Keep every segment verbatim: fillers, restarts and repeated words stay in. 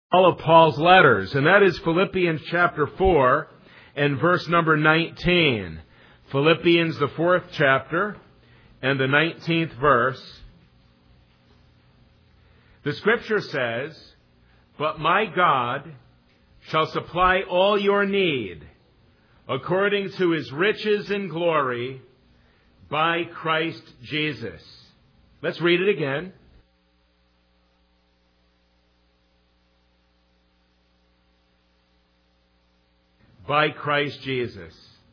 All of Paul's letters, and that is Philippians chapter four and verse number nineteen. Philippians, the fourth chapter and the nineteenth verse. The scripture says, "But my God shall supply all your need according to his riches in glory by Christ Jesus." Let's read it again. By Christ Jesus.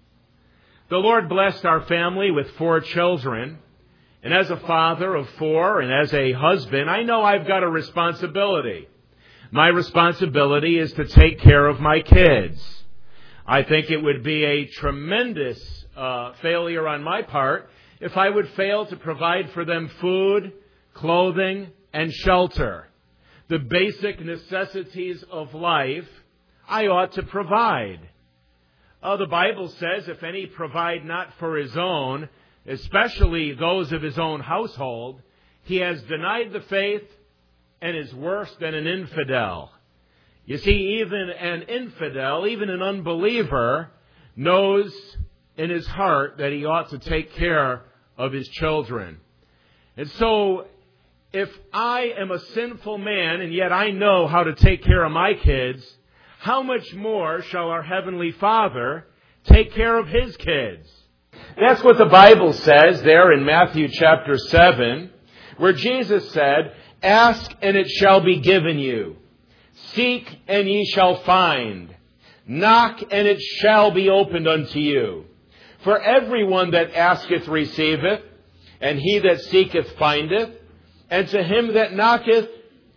The Lord blessed our family with four children. And as a father of four and as a husband, I know I've got a responsibility. My responsibility is to take care of my kids. I think it would be a tremendous uh, failure on my part if I would fail to provide for them food, clothing, and shelter. The basic necessities of life I ought to provide. Uh, the Bible says, if any provide not for his own, especially those of his own household, he has denied the faith and is worse than an infidel. You see, even an infidel, even an unbeliever, knows in his heart that he ought to take care of his children. And so, if I am a sinful man and yet I know how to take care of my kids, how much more shall our Heavenly Father take care of His kids? That's what the Bible says there in Matthew chapter seven, where Jesus said, "Ask and it shall be given you. Seek and ye shall find. Knock and it shall be opened unto you. For everyone that asketh receiveth, and he that seeketh findeth, and to him that knocketh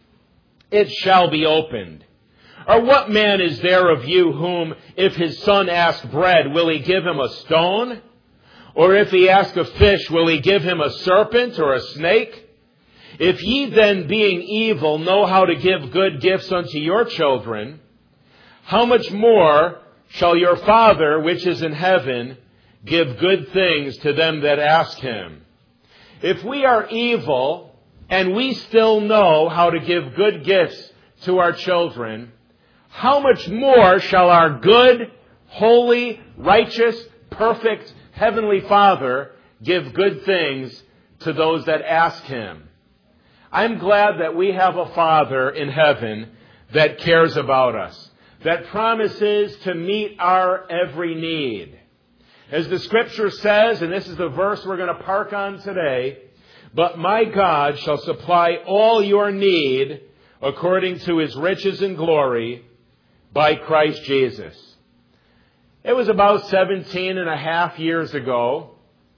it shall be opened. Or what man is there of you whom, if his son ask bread, will he give him a stone? Or if he ask a fish, will he give him a serpent or a snake? If ye then, being evil, know how to give good gifts unto your children, how much more shall your Father, which is in heaven, give good things to them that ask him?" If we are evil, and we still know how to give good gifts to our children, how much more shall our good, holy, righteous, perfect Heavenly Father give good things to those that ask Him? I'm glad that we have a Father in heaven that cares about us, that promises to meet our every need. As the Scripture says, and this is the verse we're going to park on today, "But my God shall supply all your need according to His riches and glory by Christ Jesus." It was about seventeen and a half years ago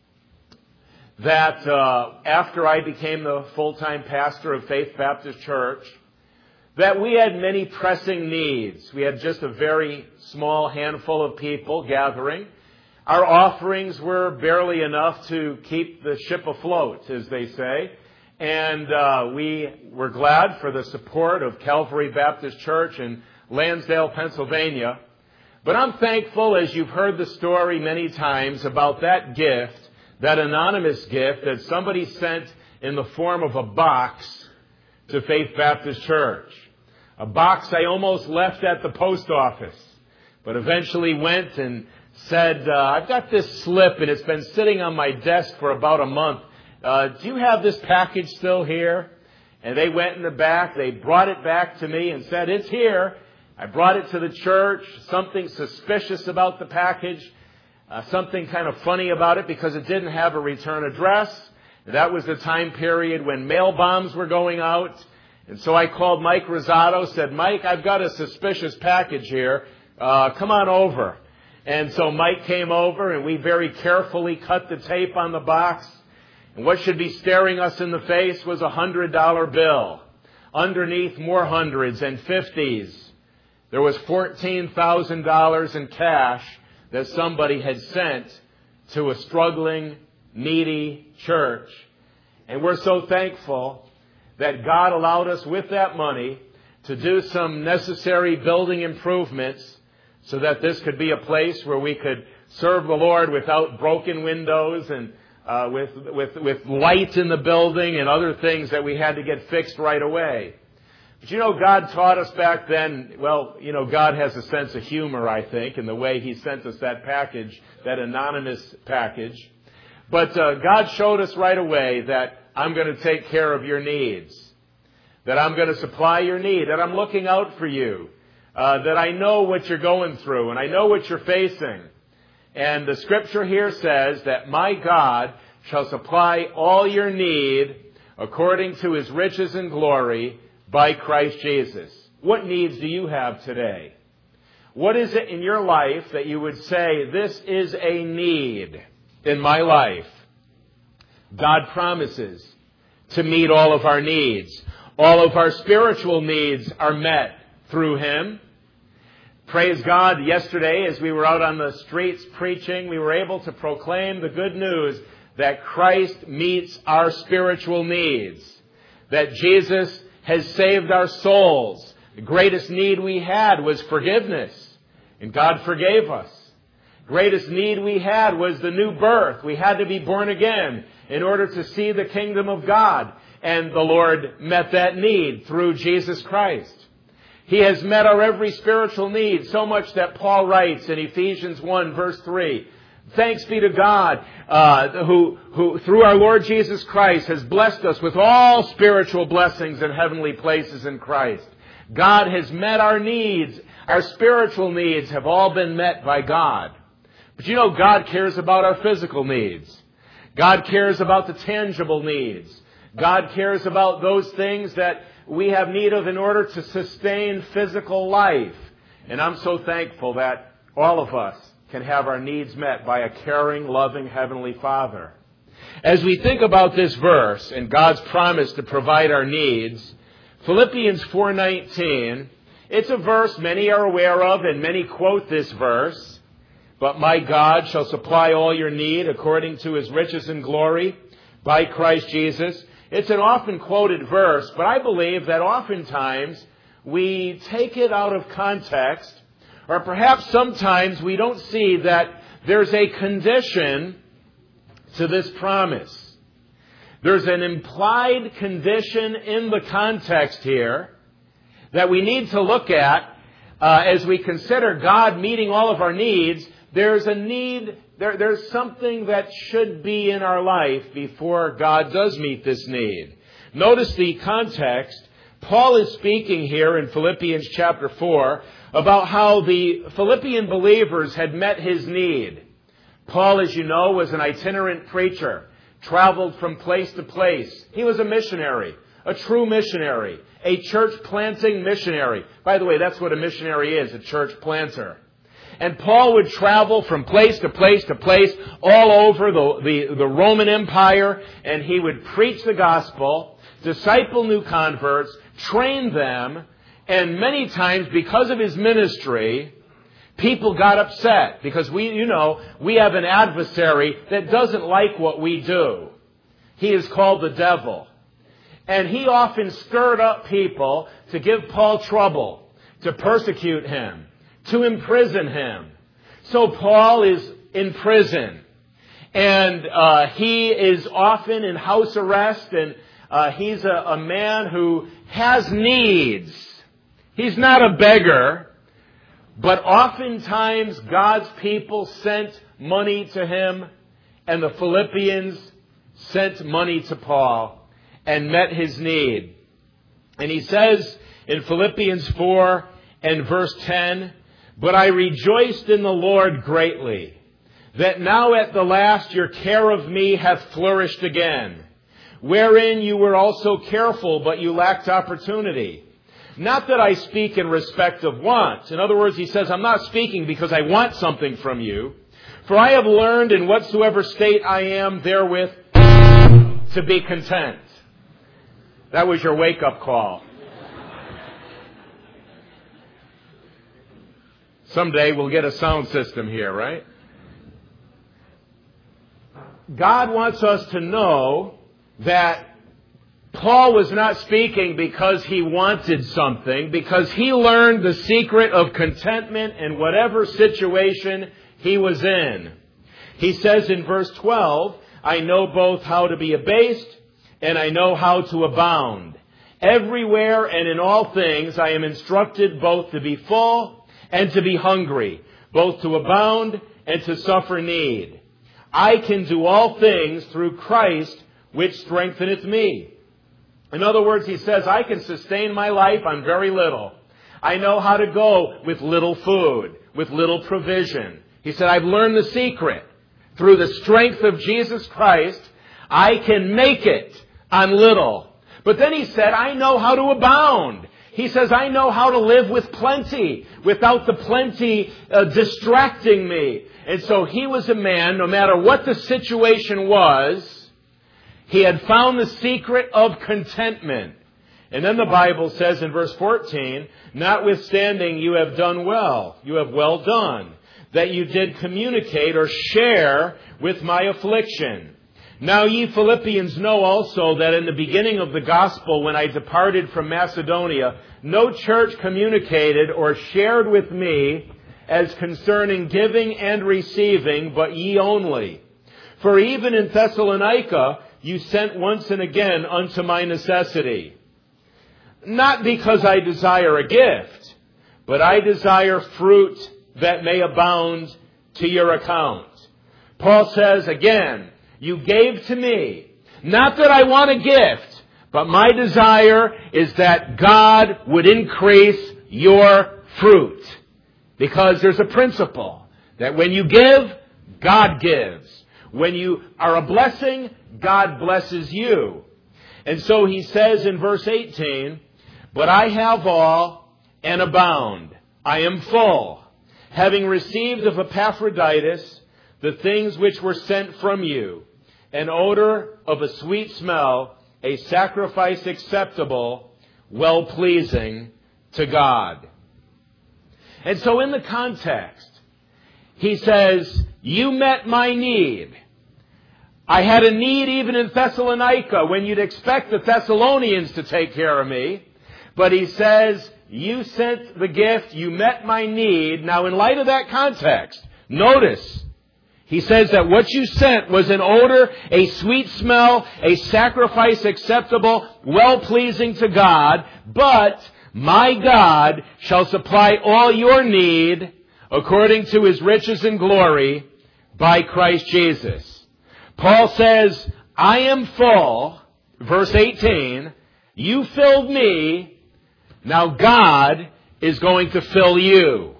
that uh, after I became the full-time pastor of Faith Baptist Church, that we had many pressing needs. We had just a very small handful of people gathering. Our offerings were barely enough to keep the ship afloat, as they say. And uh, we were glad for the support of Calvary Baptist Church in Lansdale, Pennsylvania. But I'm thankful, as you've heard the story many times, about that gift, that anonymous gift that somebody sent in the form of a box to Faith Baptist Church. A box I almost left at the post office, but eventually went and said, uh, "I've got this slip and it's been sitting on my desk for about a month. Uh, do you have this package still here?" And they went in the back, they brought it back to me and said, "It's here." I brought it to the church, something suspicious about the package, uh, something kind of funny about it because it didn't have a return address. That was the time period when mail bombs were going out. And so I called Mike Rosado, said, "Mike, I've got a suspicious package here. Uh, come on over." And so Mike came over and we very carefully cut the tape on the box. And what should be staring us in the face was a one hundred dollar bill. Underneath, more hundreds and fifties. There was fourteen thousand dollars in cash that somebody had sent to a struggling, needy church. And we're so thankful that God allowed us with that money to do some necessary building improvements so that this could be a place where we could serve the Lord without broken windows and uh, with, with, with light in the building and other things that we had to get fixed right away. But you know, God taught us back then, well, you know, God has a sense of humor, I think, in the way He sent us that package, that anonymous package. But uh, God showed us right away that I'm going to take care of your needs, that I'm going to supply your need, that I'm looking out for you, uh, that I know what you're going through and I know what you're facing. And the scripture here says that my God shall supply all your need according to His riches and glory by Christ Jesus. What needs do you have today? What is it in your life that you would say, this is a need in my life? God promises to meet all of our needs. All of our spiritual needs are met through Him. Praise God, yesterday as we were out on the streets preaching, we were able to proclaim the good news that Christ meets our spiritual needs, that Jesus has saved our souls. The greatest need we had was forgiveness, and God forgave us. The greatest need we had was the new birth. We had to be born again in order to see the kingdom of God, and the Lord met that need through Jesus Christ. He has met our every spiritual need, so much that Paul writes in Ephesians one, verse three, thanks be to God, uh, who, who, through our Lord Jesus Christ, has blessed us with all spiritual blessings in heavenly places in Christ. God has met our needs. Our spiritual needs have all been met by God. But you know, God cares about our physical needs. God cares about the tangible needs. God cares about those things that we have need of in order to sustain physical life. And I'm so thankful that all of us can have our needs met by a caring, loving Heavenly Father. As we think about this verse and God's promise to provide our needs, Philippians four nineteen, it's a verse many are aware of and many quote this verse. But my God shall supply all your need according to His riches and glory by Christ Jesus. It's an often quoted verse, but I believe that oftentimes we take it out of context, or perhaps sometimes we don't see that there's a condition to this promise. There's an implied condition in the context here that we need to look at uh, as we consider God meeting all of our needs. There's a need, there, there's something that should be in our life before God does meet this need. Notice the context. Paul is speaking here in Philippians chapter four about how the Philippian believers had met his need. Paul, as you know, was an itinerant preacher, traveled from place to place. He was a missionary, a true missionary, a church planting missionary. By the way, that's what a missionary is, a church planter. And Paul would travel from place to place to place all over the, the, the Roman Empire, and he would preach the gospel, disciple new converts, train them, and many times because of his ministry, people got upset because we, you know, we have an adversary that doesn't like what we do. He is called the devil. And he often stirred up people to give Paul trouble, to persecute him, to imprison him. So Paul is in prison, and uh, he is often in house arrest, and uh, he's a, a man who has needs. He's not a beggar, but oftentimes God's people sent money to him, and the Philippians sent money to Paul and met his need. And he says in Philippians four and verse ten, but I rejoiced in the Lord greatly, that now at the last your care of me hath flourished again, wherein you were also careful, but you lacked opportunity. Not that I speak in respect of want. In other words, he says, I'm not speaking because I want something from you. For I have learned in whatsoever state I am therewith to be content. That was your wake-up call. Someday we'll get a sound system here, right? God wants us to know that Paul was not speaking because he wanted something, because he learned the secret of contentment in whatever situation he was in. He says in verse twelve, I know both how to be abased and I know how to abound. Everywhere and in all things I am instructed both to be full and to be hungry, both to abound and to suffer need. I can do all things through Christ, which strengtheneth me. In other words, he says, I can sustain my life on very little. I know how to go with little food, with little provision. He said, I've learned the secret. Through the strength of Jesus Christ, I can make it on little. But then he said, I know how to abound. He says, I know how to live with plenty, without the plenty uh, distracting me. And so he was a man, no matter what the situation was, he had found the secret of contentment. And then the Bible says in verse fourteen, notwithstanding you have done well, you have well done, that you did communicate or share with my affliction. Now ye Philippians know also that in the beginning of the gospel, when I departed from Macedonia, no church communicated or shared with me as concerning giving and receiving, but ye only. For even in Thessalonica you sent once and again unto my necessity. Not because I desire a gift, but I desire fruit that may abound to your account. Paul says again, you gave to me, not that I want a gift, but my desire is that God would increase your fruit. Because there's a principle that when you give, God gives. When you are a blessing, God blesses you. And so he says in verse eighteen, but I have all and abound. I am full, having received of Epaphroditus the things which were sent from you, an odor of a sweet smell, a sacrifice acceptable, well-pleasing to God. And so in the context, he says, you met my need. I had a need even in Thessalonica when you'd expect the Thessalonians to take care of me. But he says, you sent the gift, you met my need. Now in light of that context, notice, he says that what you sent was an odor, a sweet smell, a sacrifice acceptable, well-pleasing to God. But my God shall supply all your need according to his riches and glory by Christ Jesus. Paul says, I am full, verse eighteen, you filled me, now God is going to fill you.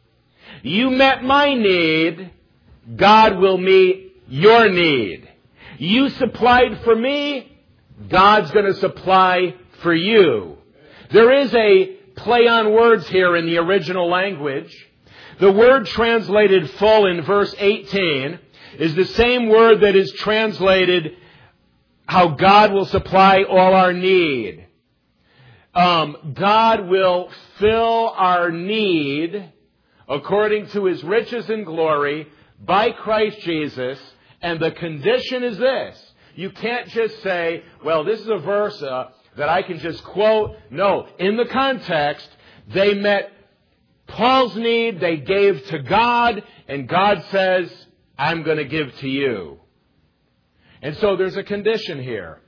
You met my need, God will meet your need. You supplied for me, God's going to supply for you. There is a play on words here in the original language. The word translated full in verse eighteen is the same word that is translated how God will supply all our need. Um, God will fill our need according to his riches and glory by Christ Jesus. And the condition is this. You can't just say, well, this is a verse uh, that I can just quote. No, in the context, they met Paul's need, they gave to God, and God says, I'm going to give to you. And so there's a condition here.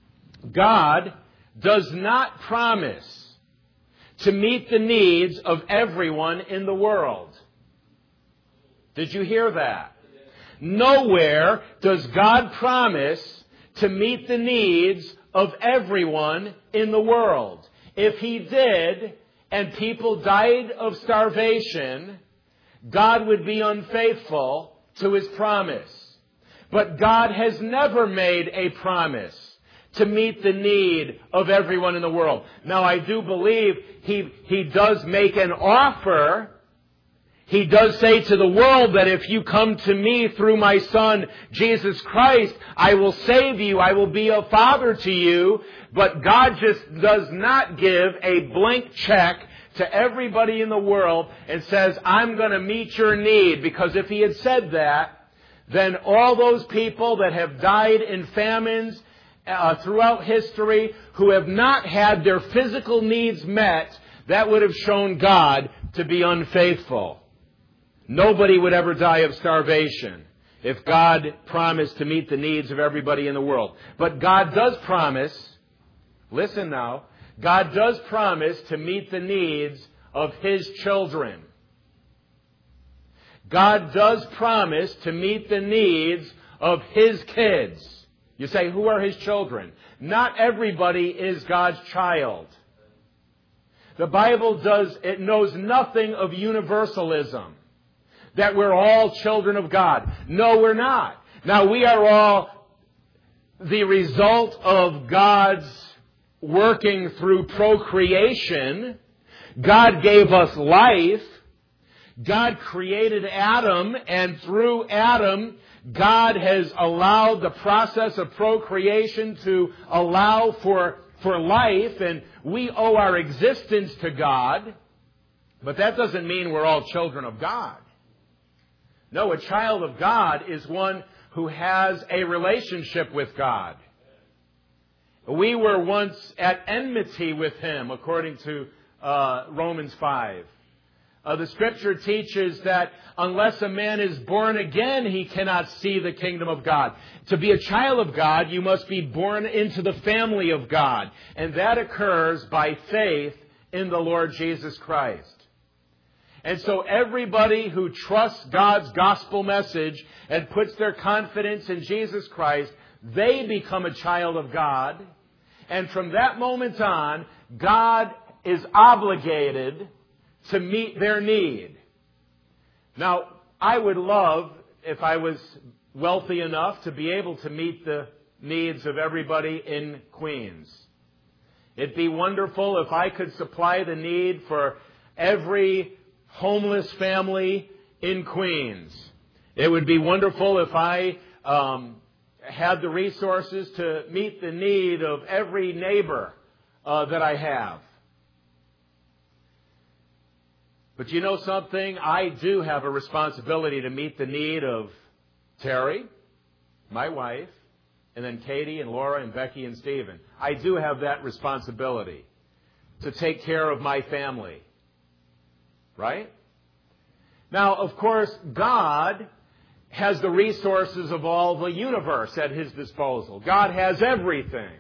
God does not promise to meet the needs of everyone in the world. Did you hear that? Nowhere does God promise to meet the needs of everyone in the world. If he did, and people died of starvation, God would be unfaithful to his promise. But God has never made a promise to meet the need of everyone in the world. Now, I do believe he, he does make an offer. He does say to the world that if you come to me through my Son, Jesus Christ, I will save you. I will be a father to you. But God just does not give a blank check to everybody in the world and says, I'm going to meet your need. Because if he had said that, then all those people that have died in famines uh, throughout history who have not had their physical needs met, that would have shown God to be unfaithful. Nobody would ever die of starvation if God promised to meet the needs of everybody in the world. But God does promise, listen now, God does promise to meet the needs of His children. God does promise to meet the needs of His kids. You say, who are His children? Not everybody is God's child. The Bible does, it knows nothing of universalism, that we're all children of God. No, we're not. Now, we are all the result of God's working through procreation. God gave us life. God created Adam, and through Adam, God has allowed the process of procreation to allow for, for life, and we owe our existence to God. But that doesn't mean we're all children of God. No, a child of God is one who has a relationship with God. We were once at enmity with Him, according to uh, Romans five. Uh, the Scripture teaches that unless a man is born again, he cannot see the kingdom of God. To be a child of God, you must be born into the family of God. And that occurs by faith in the Lord Jesus Christ. And so everybody who trusts God's gospel message and puts their confidence in Jesus Christ, they become a child of God. And from that moment on, God is obligated to meet their need. Now, I would love, if I was wealthy enough, to be able to meet the needs of everybody in Queens. It'd be wonderful if I could supply the need for every homeless family in Queens. It would be wonderful if I um, had the resources to meet the need of every neighbor uh, that I have. But you know something? I do have a responsibility to meet the need of Terry, my wife, and then Katie and Laura and Becky and Stephen. I do have that responsibility to take care of my family. Right? Now, of course, God has the resources of all the universe at His disposal. God has everything.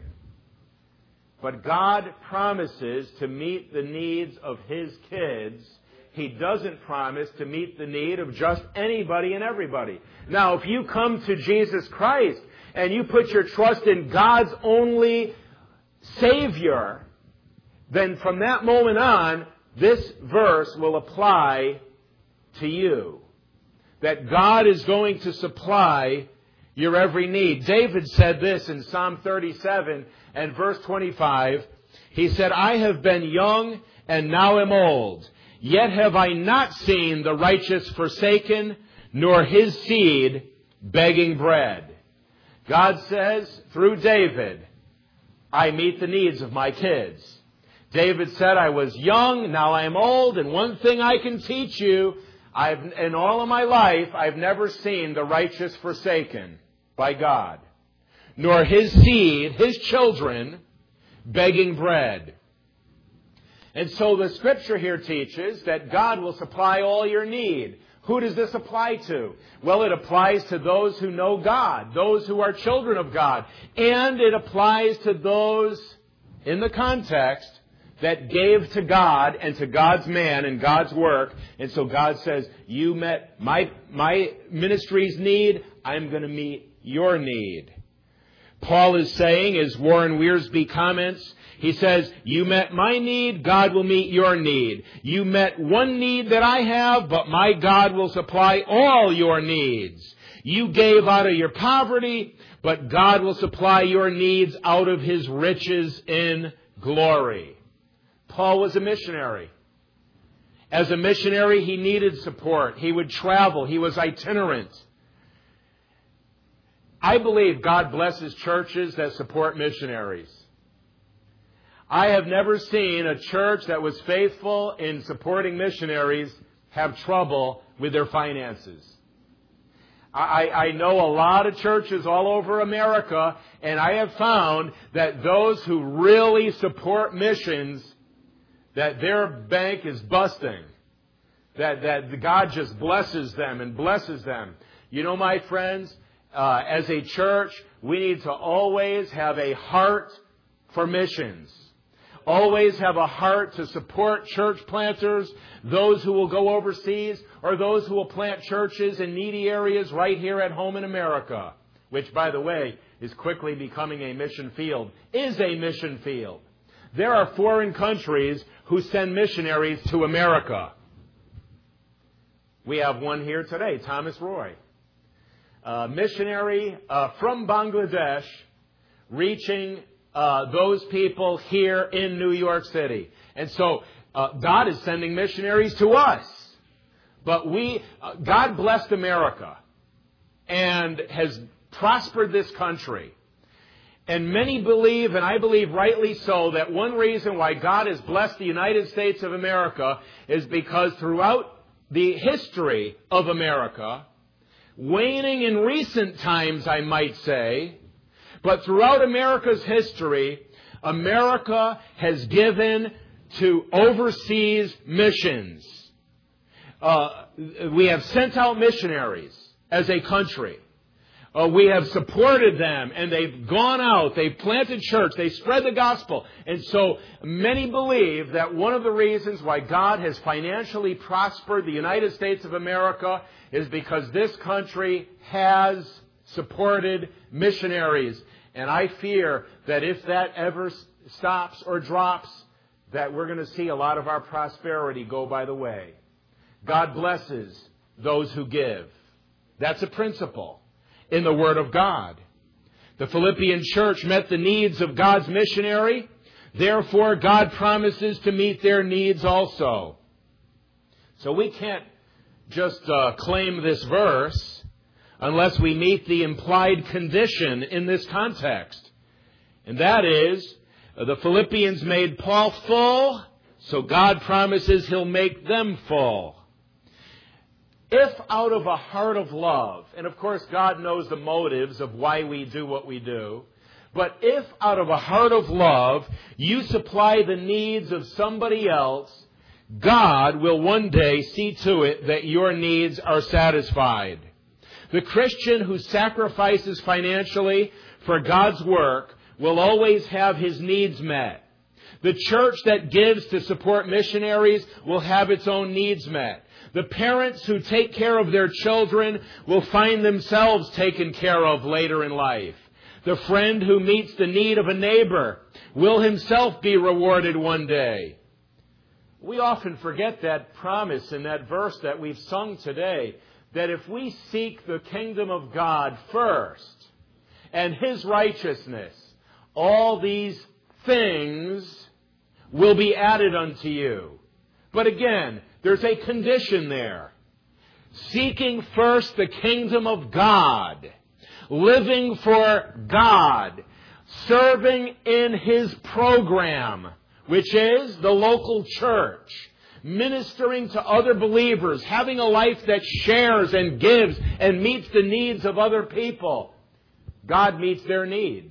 But God promises to meet the needs of His kids. He doesn't promise to meet the need of just anybody and everybody. Now, if you come to Jesus Christ and you put your trust in God's only Savior, then from that moment on, this verse will apply to you. That God is going to supply your every need. David said this in Psalm thirty-seven and verse twenty-five. He said, I have been young and now am old. Yet have I not seen the righteous forsaken, nor his seed begging bread. God says, through David, I meet the needs of my kids. David said, I was young, now I am old, and one thing I can teach you, I've, in all of my life, I've never seen the righteous forsaken by God, nor his seed, his children, begging bread. And so the Scripture here teaches that God will supply all your need. Who does this apply to? Well, it applies to those who know God, those who are children of God. And it applies to those, in the context, that gave to God and to God's man and God's work. And so God says, you met my, my ministry's need, I'm going to meet your need. Paul is saying, as Warren Wiersbe comments, he says, you met my need, God will meet your need. You met one need that I have, but my God will supply all your needs. You gave out of your poverty, but God will supply your needs out of His riches in glory. Paul was a missionary. As a missionary, he needed support. He would travel. He was itinerant. I believe God blesses churches that support missionaries. I have never seen a church that was faithful in supporting missionaries have trouble with their finances. I, I know a lot of churches all over America, and I have found that those who really support missions, that their bank is busting. That, that God just blesses them and blesses them. You know, my friends, uh, as a church, we need to always have a heart for missions. always have a heart to support church planters, those who will go overseas, or those who will plant churches in needy areas right here at home in America, which, by the way, is quickly becoming a mission field, is a mission field. There are foreign countries who send missionaries to America. We have one here today, Thomas Roy, a missionary uh, from Bangladesh, reaching uh, those people here in New York City. And so uh, God is sending missionaries to us. But we, uh, God blessed America and has prospered this country. And many believe, and I believe rightly so, that one reason why God has blessed the United States of America is because throughout the history of America, waning in recent times, I might say, but throughout America's history, America has given to overseas missions. Uh, we have sent out missionaries as a country. Uh, we have supported them, and they've gone out, they've planted church, they spread the gospel. And so many believe that one of the reasons why God has financially prospered the United States of America is because this country has supported missionaries. And I fear that if that ever stops or drops, that we're going to see a lot of our prosperity go by the way. God blesses those who give. That's a principle in the Word of God. The Philippian church met the needs of God's missionary. Therefore, God promises to meet their needs also. So we can't just uh, claim this verse unless we meet the implied condition in this context. And that is, uh, the Philippians made Paul full, so God promises He'll make them full. If out of a heart of love, and of course God knows the motives of why we do what we do, but if out of a heart of love you supply the needs of somebody else, God will one day see to it that your needs are satisfied. The Christian who sacrifices financially for God's work will always have his needs met. The church that gives to support missionaries will have its own needs met. The parents who take care of their children will find themselves taken care of later in life. The friend who meets the need of a neighbor will himself be rewarded one day. We often forget that promise in that verse that we've sung today, that if we seek the kingdom of God first and His righteousness, all these things will be added unto you. But again, there's a condition there. Seeking first the kingdom of God, living for God, serving in His program, which is the local church, ministering to other believers, having a life that shares and gives and meets the needs of other people. God meets their need.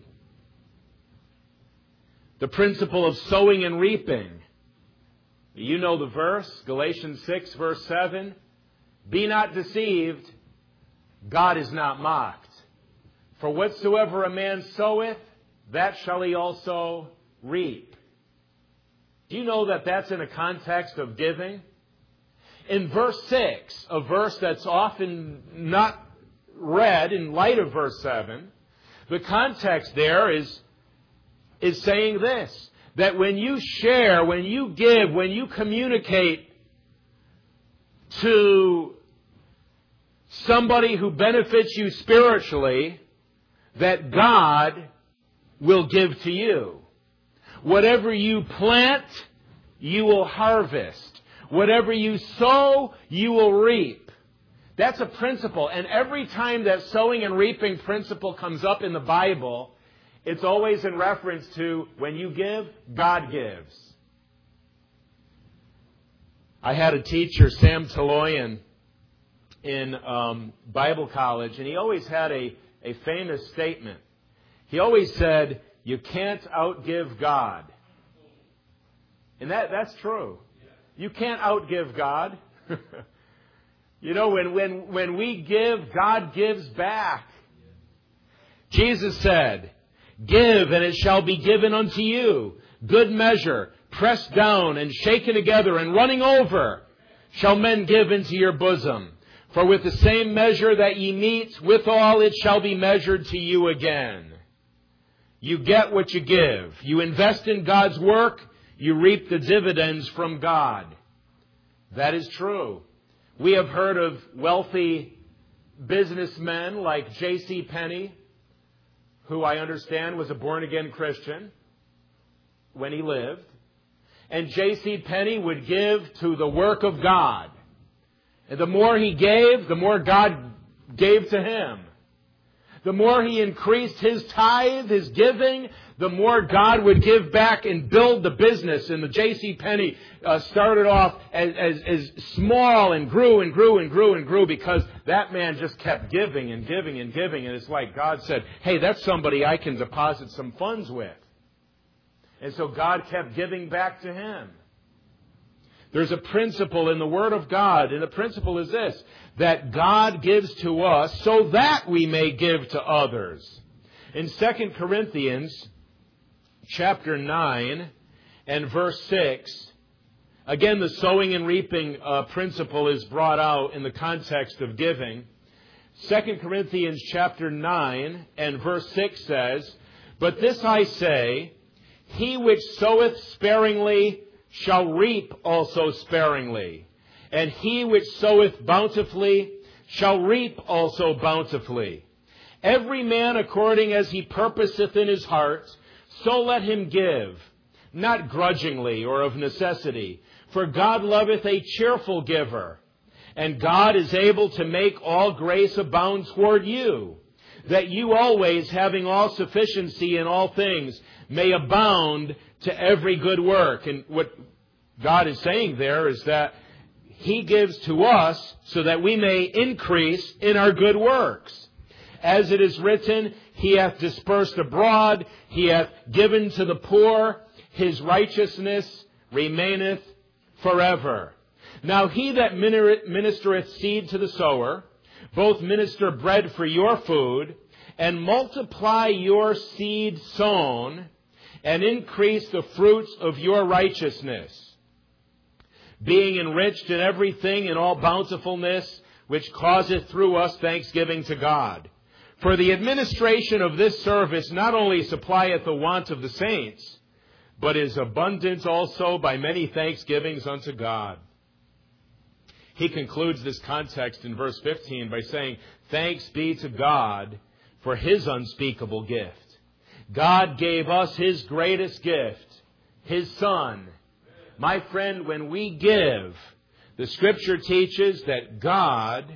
The principle of sowing and reaping. You know the verse, Galatians six, verse seven. Be not deceived, God is not mocked. For whatsoever a man soweth, that shall he also reap. Do you know that that's in a context of giving? In verse six, a verse that's often not read in light of verse seven, the context there is, is saying this, that when you share, when you give, when you communicate to somebody who benefits you spiritually, that God will give to you. Whatever you plant, you will harvest. Whatever you sow, you will reap. That's a principle. And every time that sowing and reaping principle comes up in the Bible, it's always in reference to when you give, God gives. I had a teacher, Sam Taloyan, in um, Bible college, and he always had a, a famous statement. He always said, you can't outgive God. And that, that's true. You can't outgive God. You know, when, when, when we give, God gives back. Jesus said, give, and it shall be given unto you. good measure, pressed down and shaken together and running over, shall men give into your bosom. For with the same measure that ye mete, withal it shall be measured to you again. You get what you give. You invest in God's work, you reap the dividends from God. That is true. We have heard of wealthy businessmen like J C Penney, who I understand was a born-again Christian when he lived. And J C Penney would give to the work of God. And the more he gave, the more God gave to him. The more he increased his tithe, his giving, the more God would give back and build the business. And the J C Penney uh, started off as, as, as small and grew and grew and grew and grew because that man just kept giving and giving and giving. And it's like God said, hey, that's somebody I can deposit some funds with. And so God kept giving back to him. There's a principle in the Word of God, and the principle is this, that God gives to us so that we may give to others. In Second Corinthians chapter nine and verse six, again the sowing and reaping uh, principle is brought out in the context of giving. Second Corinthians chapter nine and verse six says, But this I say, he which soweth sparingly shall reap also sparingly, and he which soweth bountifully shall reap also bountifully. Every man according as he purposeth in his heart, so let him give, not grudgingly or of necessity, for God loveth a cheerful giver. And God is able to make all grace abound toward you, that you always, having all sufficiency in all things, may abound to every good work. And what God is saying there is that He gives to us so that we may increase in our good works. As it is written, He hath dispersed abroad, He hath given to the poor, His righteousness remaineth forever. Now he that ministereth seed to the sower, both minister bread for your food, and multiply your seed sown, and increase the fruits of your righteousness, being enriched in everything in all bountifulness, which causeth through us thanksgiving to God. For the administration of this service not only supplieth the want of the saints, but is abundant also by many thanksgivings unto God. He concludes this context in verse fifteen by saying, Thanks be to God for His unspeakable gift. God gave us His greatest gift, His Son. My friend, when we give, the Scripture teaches that God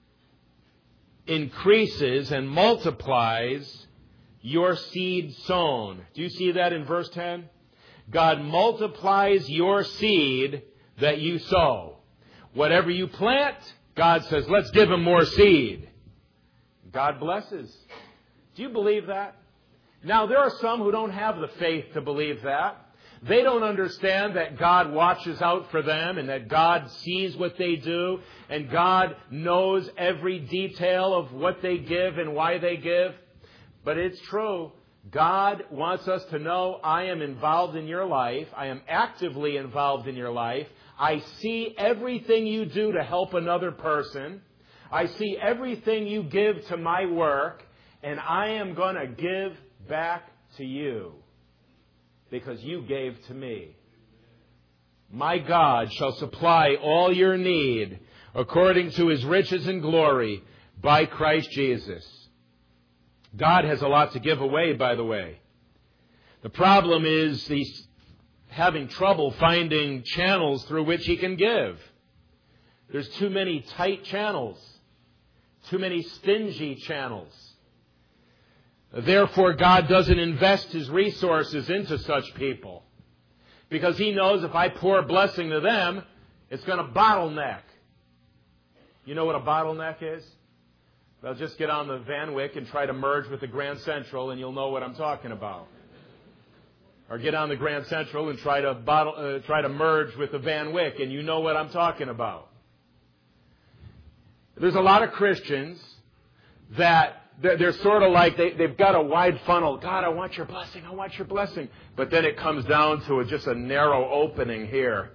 increases and multiplies your seed sown. Do you see that in verse ten? God multiplies your seed that you sow. Whatever you plant, God says, let's give Him more seed. God blesses. Do you believe that? Now, there are some who don't have the faith to believe that. They don't understand that God watches out for them and that God sees what they do and God knows every detail of what they give and why they give. But it's true. God wants us to know, I am involved in your life. I am actively involved in your life. I see everything you do to help another person. I see everything you give to my work, and I am going to give back to you because you gave to me. My God shall supply all your need according to His riches and glory by Christ Jesus. God has a lot to give away, by the way. The problem is he's having trouble finding channels through which He can give. There's too many tight channels, too many stingy channels. Therefore, God doesn't invest His resources into such people because He knows if I pour a blessing to them, it's going to bottleneck. You know what a bottleneck is? Well, just get on the Van Wyck and try to merge with the Grand Central and you'll know what I'm talking about. Or get on the Grand Central and try to bottle, uh, try to merge with the Van Wyck and you know what I'm talking about. There's a lot of Christians that they're, they're sort of like they, they've got a wide funnel. God, I want your blessing. I want your blessing. But then it comes down to a, just a narrow opening here.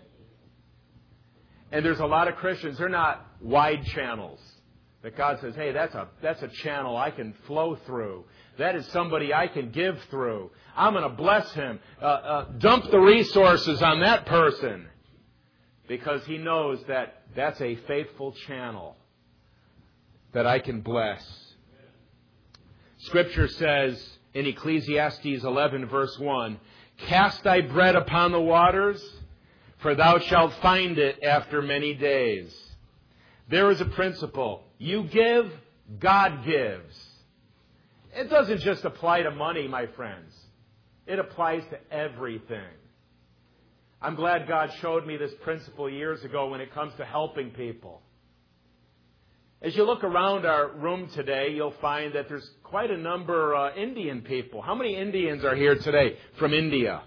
And there's a lot of Christians, they're not wide channels. That God says, hey, that's a that's a channel I can flow through. That is somebody I can give through. I'm going to bless him. Uh, uh, dump the resources on that person. Because he knows that that's a faithful channel that I can bless. Scripture says in Ecclesiastes eleven verse one, cast thy bread upon the waters, for thou shalt find it after many days. There is a principle. You give, God gives. It doesn't just apply to money, my friends. It applies to everything. I'm glad God showed me this principle years ago when it comes to helping people. As you look around our room today, you'll find that there's quite a number of uh, Indian people. How many Indians are here today from India?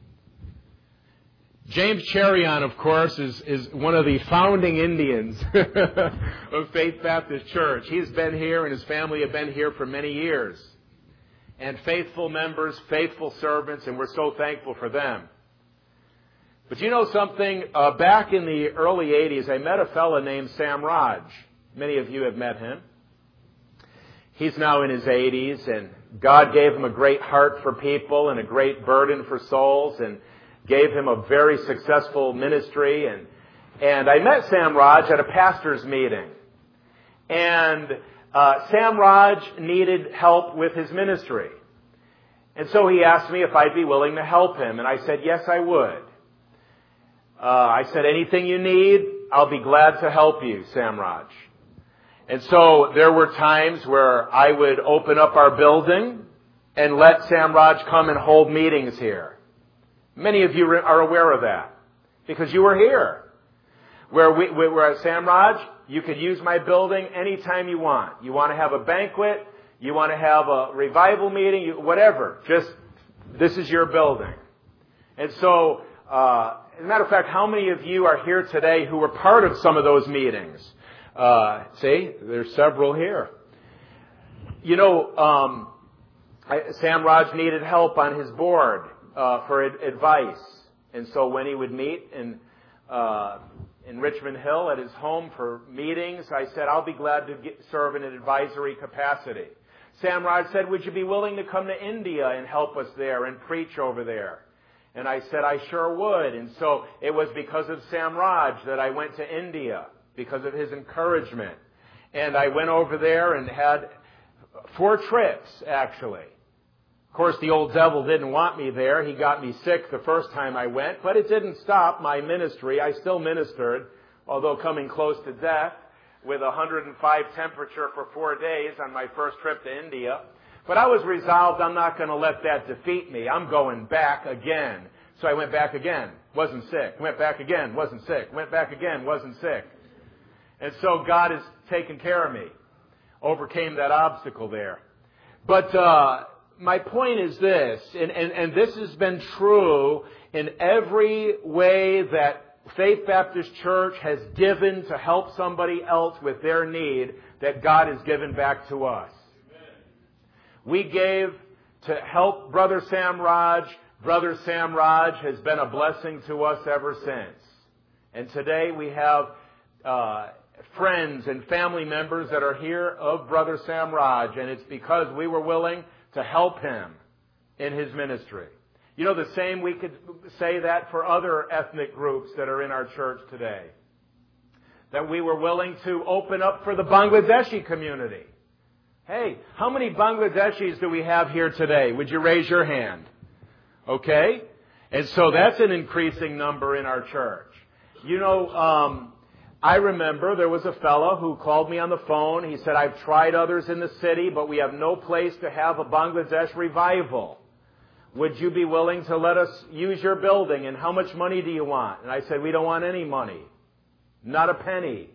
James Cherion, of course, is, is one of the founding Indians of Faith Baptist Church. He's been here and his family have been here for many years. And faithful members, faithful servants, and we're so thankful for them. But you know something? Uh, back in the early eighties, I met a fellow named Sam Raj. Many of you have met him. He's now in his eighties, and God gave him a great heart for people and a great burden for souls, and gave him a very successful ministry. And, and I met Sam Raj at a pastor's meeting. And uh, Sam Raj needed help with his ministry. And so he asked me if I'd be willing to help him. And I said, yes, I would. Uh, I said, anything you need, I'll be glad to help you, Sam Raj. And so there were times where I would open up our building and let Sam Raj come and hold meetings here. Many of you are aware of that because you were here. Where we, we were at Sam Raj, you could use my building anytime you want. You want to have a banquet, you want to have a revival meeting, you, whatever. Just, this is your building. And so, uh, as a matter of fact, how many of you are here today who were part of some of those meetings? Uh, see, there's several here. You know, um, I, Sam Raj needed help on his board. Uh, for ad- advice. And so when he would meet in uh, in Richmond Hill at his home for meetings, I said, I'll be glad to get, serve in an advisory capacity. Sam Raj said, would you be willing to come to India and help us there and preach over there? And I said, I sure would. And so it was because of Sam Raj that I went to India, because of his encouragement. And I went over there and had four trips, actually. Of course, the old devil didn't want me there. He got me sick the first time I went, but it didn't stop my ministry. I still ministered, although coming close to death with one hundred five temperature for four days on my first trip to India. But I was resolved, I'm not going to let that defeat me. I'm going back again. So I went back again, wasn't sick. Went back again, wasn't sick. Went back again, wasn't sick. And so God has taken care of me. Overcame that obstacle there. But, uh, my point is this, and, and, and this has been true in every way that Faith Baptist Church has given to help somebody else with their need, that God has given back to us. Amen. We gave to help Brother Sam Raj. Brother Sam Raj has been a blessing to us ever since. And today we have uh, friends and family members that are here of Brother Sam Raj, and it's because we were willing to help him in his ministry. You know, the same, we could say that for other ethnic groups that are in our church today. That we were willing to open up for the Bangladeshi community. Hey, how many Bangladeshis do we have here today? Would you raise your hand? Okay? And so that's an increasing number in our church. You know, um, I remember there was a fellow who called me on the phone. He said, I've tried others in the city, but we have no place to have a Bangladesh revival. Would you be willing to let us use your building? And how much money do you want? And I said, we don't want any money. Not a penny.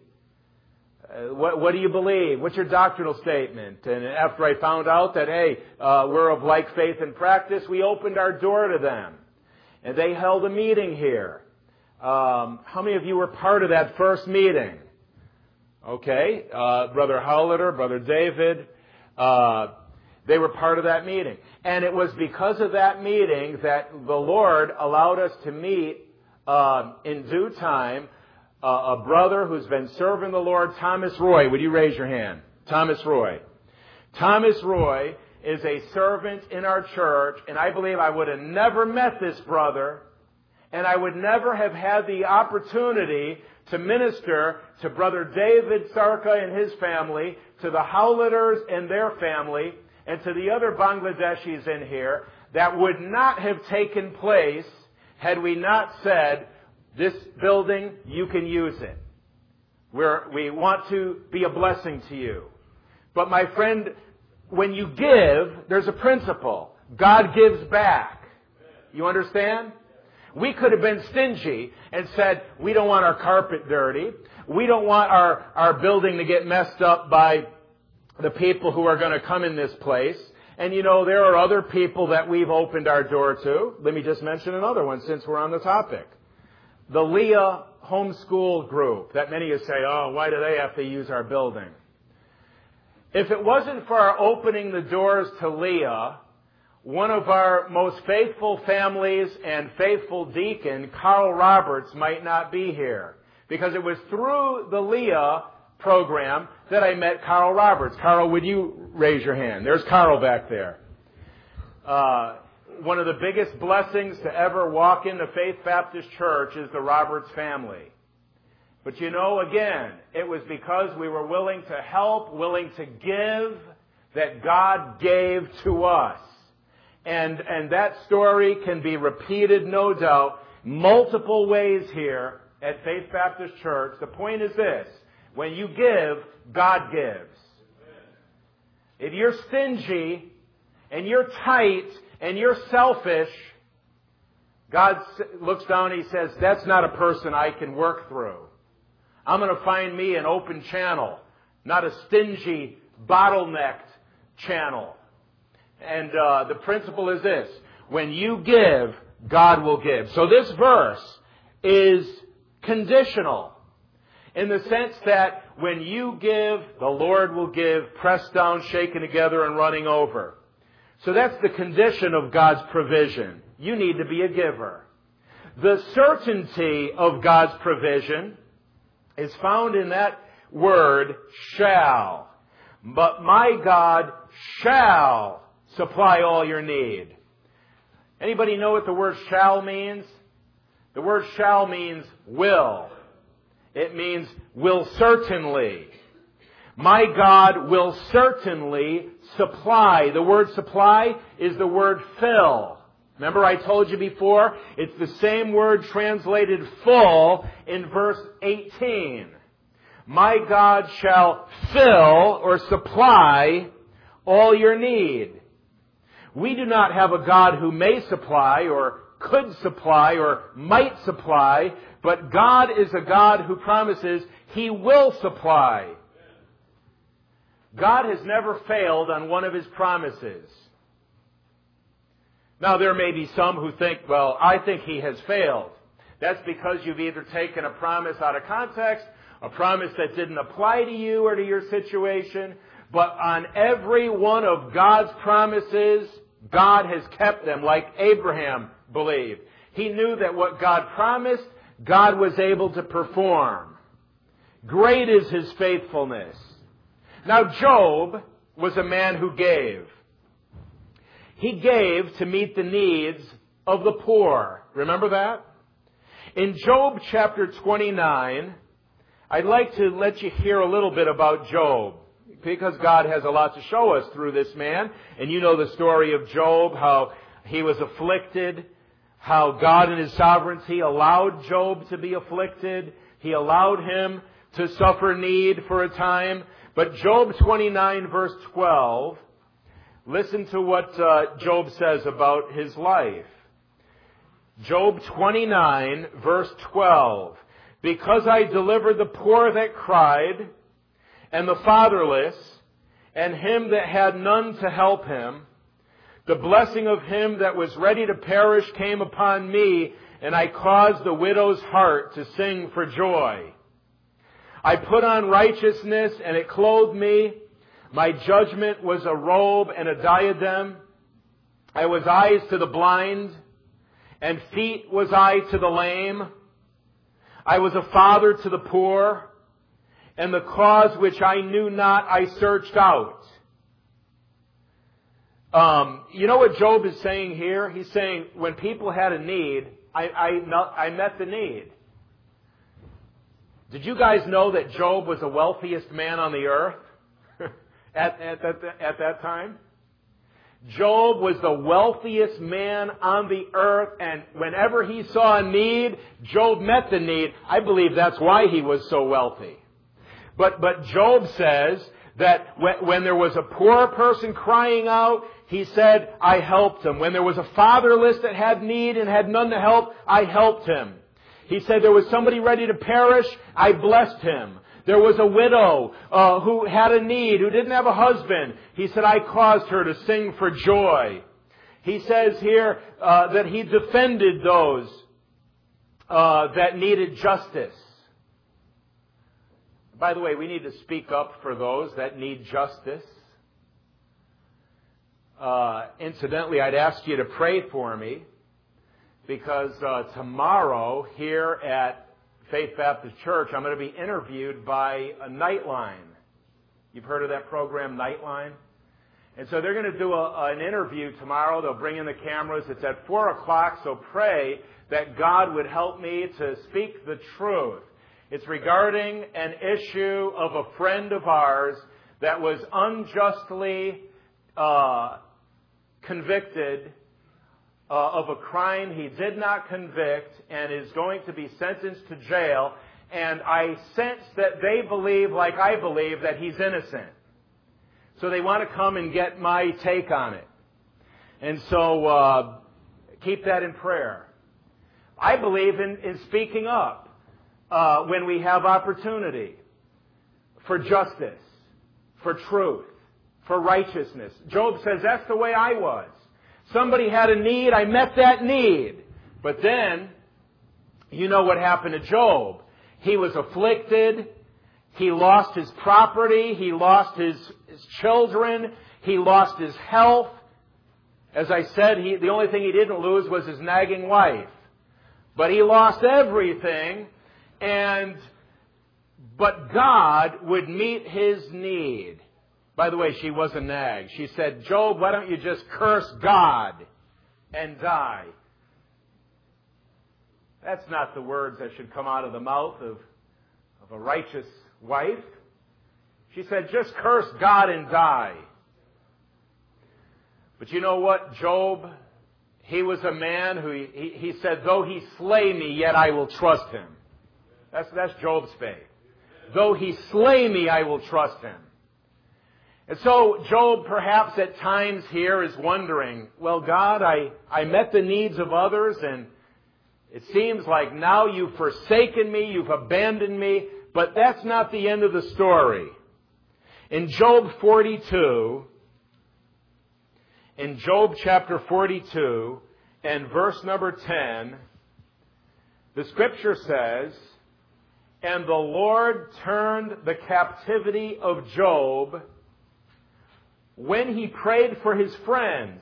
Uh, what, what do you believe? What's your doctrinal statement? And after I found out that, hey, uh, we're of like faith and practice, we opened our door to them. And they held a meeting here. Um, how many of you were part of that first meeting? Okay. Uh, Brother Howletter, Brother David. Uh, they were part of that meeting. And it was because of that meeting that the Lord allowed us to meet uh, in due time uh, a brother who's been serving the Lord, Thomas Roy. Would you raise your hand? Thomas Roy. Thomas Roy is a servant in our church, and I believe I would have never met this brother, and I would never have had the opportunity to minister to Brother David Sarka and his family, to the Howletters and their family, and to the other Bangladeshis in here. That would not have taken place had we not said, this building, you can use it. We're, we want to be a blessing to you. But my friend, when you give, there's a principle. God gives back. You understand? We could have been stingy and said, we don't want our carpet dirty. We don't want our, our building to get messed up by the people who are going to come in this place. And you know, there are other people that we've opened our door to. Let me just mention another one since we're on the topic. The Leah Homeschool Group, that many of you say, oh, why do they have to use our building? If it wasn't for our opening the doors to Leah, one of our most faithful families and faithful deacon, Carl Roberts, might not be here. Because it was through the Leah program that I met Carl Roberts. Carl, would you raise your hand? There's Carl back there. Uh, one of the biggest blessings to ever walk into Faith Baptist Church is the Roberts family. But you know, again, it was because we were willing to help, willing to give, that God gave to us. And, and that story can be repeated, no doubt, multiple ways here at Faith Baptist Church. The point is this: when you give, God gives. If you're stingy and you're tight and you're selfish, God looks down and He says, that's not a person I can work through. I'm going to find me an open channel, not a stingy, bottlenecked channel. And uh, the principle is this: when you give, God will give. So this verse is conditional in the sense that when you give, the Lord will give, pressed down, shaken together, and running over. So that's the condition of God's provision. You need to be a giver. The certainty of God's provision is found in that word, shall. But my God shall supply all your need. Anybody know what the word shall means? The word shall means will. It means will certainly. My God will certainly supply. The word supply is the word fill. Remember I told you before, it's the same word translated full in verse eighteen. My God shall fill or supply all your need. We do not have a God who may supply or could supply or might supply, but God is a God who promises He will supply. God has never failed on one of His promises. Now, there may be some who think, well, I think He has failed. That's because you've either taken a promise out of context, a promise that didn't apply to you or to your situation, but on every one of God's promises, God has kept them, like Abraham believed. He knew that what God promised, God was able to perform. Great is His faithfulness. Now, Job was a man who gave. He gave to meet the needs of the poor. Remember that? In Job chapter twenty-nine, I'd like to let you hear a little bit about Job, because God has a lot to show us through this man. And you know the story of Job, how he was afflicted, how God in His sovereignty allowed Job to be afflicted. He allowed him to suffer need for a time. But Job twenty-nine verse twelve, listen to what uh, Job says about his life. Job twenty-nine verse twelve. Because I delivered the poor that cried, and the fatherless, and him that had none to help him, the blessing of him that was ready to perish came upon me, and I caused the widow's heart to sing for joy. I put on righteousness, and it clothed me. My judgment was a robe and a diadem. I was eyes to the blind, and feet was I to the lame. I was a father to the poor, and the cause which I knew not I searched out. Um, you know what Job is saying here? He's saying, when people had a need, I, I, I met the need. Did you guys know that Job was the wealthiest man on the earth at, at, at, at that time? Job was the wealthiest man on the earth, and whenever he saw a need, Job met the need. I believe that's why he was so wealthy. But, but Job says that when, when there was a poor person crying out, he said, I helped him. When there was a fatherless that had need and had none to help, I helped him. He said there was somebody ready to perish, I blessed him. There was a widow uh, who had a need, who didn't have a husband. He said, I caused her to sing for joy. He says here uh, that he defended those uh, that needed justice. By the way, we need to speak up for those that need justice. Uh, incidentally, I'd ask you to pray for me, because uh, tomorrow here at Faith Baptist Church, I'm going to be interviewed by a Nightline. You've heard of that program, Nightline? And so they're going to do a, an interview tomorrow. They'll bring in the cameras. It's at four o'clock, so pray that God would help me to speak the truth. It's regarding an issue of a friend of ours that was unjustly uh, convicted uh, of a crime he did not convict and is going to be sentenced to jail. And I sense that they believe, like I believe, that he's innocent. So they want to come and get my take on it. And so uh, keep that in prayer. I believe in, in speaking up uh, when we have opportunity for justice, for truth, for righteousness. Job says, that's the way I was. Somebody had a need, I met that need. But then, you know what happened to Job. He was afflicted. He lost his property. He lost his, his children. He lost his health. As I said, he, the only thing he didn't lose was his nagging wife. But he lost everything. And, but God would meet his need. By the way, she was a nag. She said, Job, why don't you just curse God and die? That's not the words that should come out of the mouth of, of a righteous wife. She said, just curse God and die. But you know what? Job, he was a man who, he, he, he said, though he slay me, yet I will trust him. That's, that's Job's faith. Though he slay me, I will trust him. And so Job perhaps at times here is wondering, well, God, I, I met the needs of others, and it seems like now you've forsaken me, you've abandoned me, but that's not the end of the story. In Job forty-two, in Job chapter forty-two, and verse number ten, the Scripture says, and the Lord turned the captivity of Job when he prayed for his friends.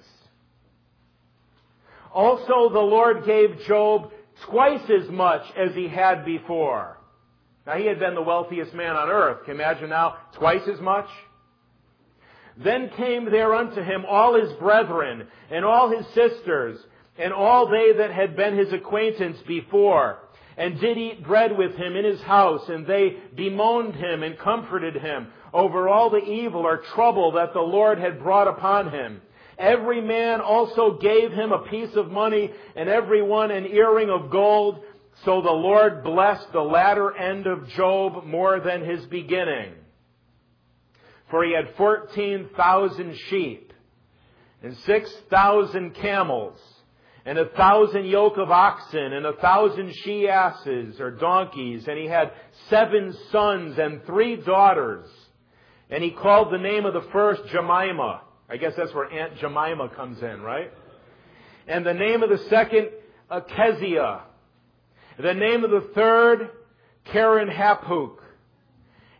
Also the Lord gave Job twice as much as he had before. Now he had been the wealthiest man on earth. Can you imagine now? Twice as much? Then came there unto him all his brethren, and all his sisters, and all they that had been his acquaintance before, and did eat bread with him in his house, and they bemoaned him and comforted him over all the evil or trouble that the Lord had brought upon him. Every man also gave him a piece of money, and every one an earring of gold. So the Lord blessed the latter end of Job more than his beginning. For he had fourteen thousand sheep, and six thousand camels, and a thousand yoke of oxen, and a thousand she-asses or donkeys, and he had seven sons and three daughters. And he called the name of the first Jemimah. I guess that's where Aunt Jemima comes in, right? And the name of the second, uh, Keziah. The name of the third, Karen Hapuk.